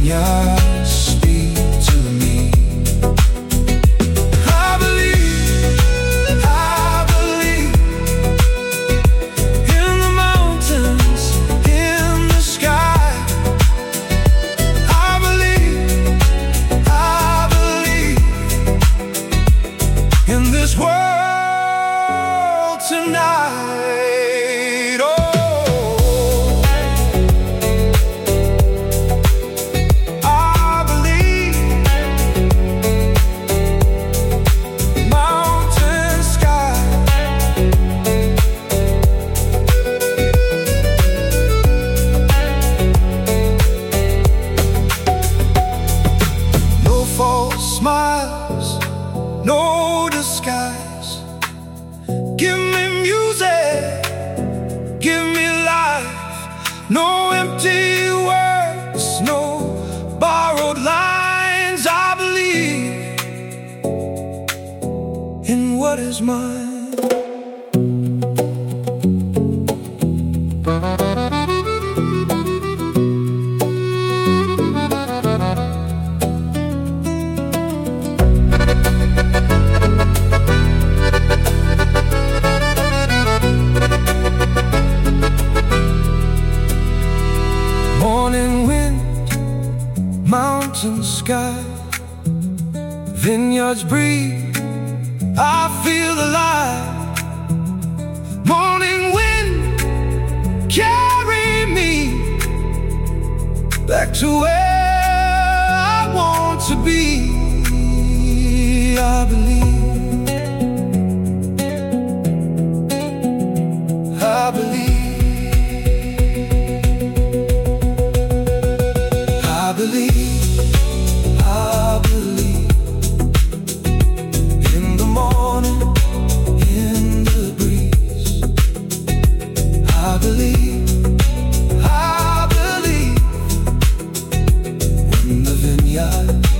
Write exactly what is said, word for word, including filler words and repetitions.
vineyards speak to me. I believe, I believe in the mountains, in the sky. I believe, I believe in this world tonight. Oh, smiles, no disguise. Give me music, give me life. No empty words, no borrowed lines. I believe in what is mine. Morning wind, mountain sky, vineyards breathe, I feel alive. Morning wind, carry me back to where I want to be. I believe, I believe. I believe, I believe in the morning, in the breeze. I believe, I believe in the vineyard.